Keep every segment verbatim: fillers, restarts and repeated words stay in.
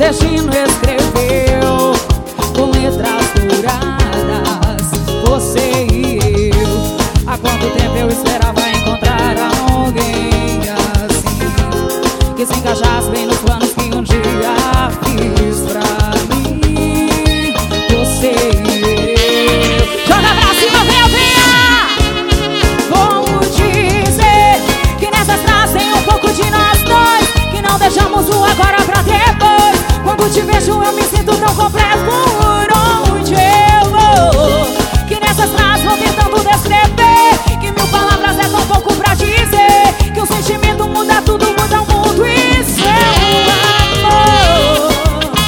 destino escreveu com letras douradas, você e eu. Há quanto tempo eu esperava encontrar alguém assim, que se encaixasse bem nos planos que um dia fiz pra mim, você e eu. Joga pra cima, venha, venha! Vou dizer que nessas frases tem um pouco de nós dois, que não deixamos o agora pra depois. Quando te vejo eu me sinto tão completo por onde eu vou, que nessas frases vou tentando descrever, que mil palavras é tão pouco pra dizer, que o sentimento muda tudo, muda o mundo e seu amor.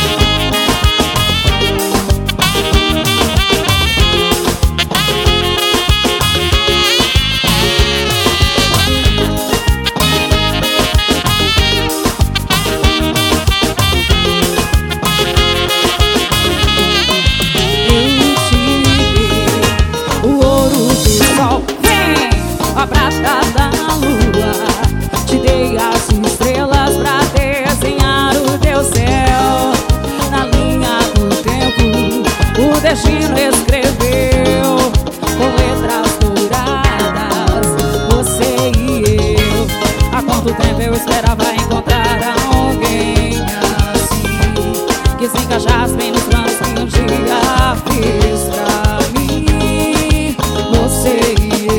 A prata da lua, te dei as estrelas pra desenhar o teu céu. Na linha do tempo, o destino escreveu com letras douradas, você e eu. Há quanto tempo eu esperava encontrar alguém assim, que se encaixasse bem nos planos que um dia fiz pra mim, você e eu.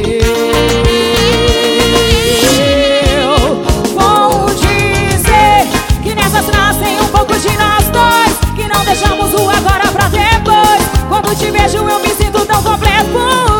Deixamos o agora pra depois. Quando te vejo eu me sinto tão completo.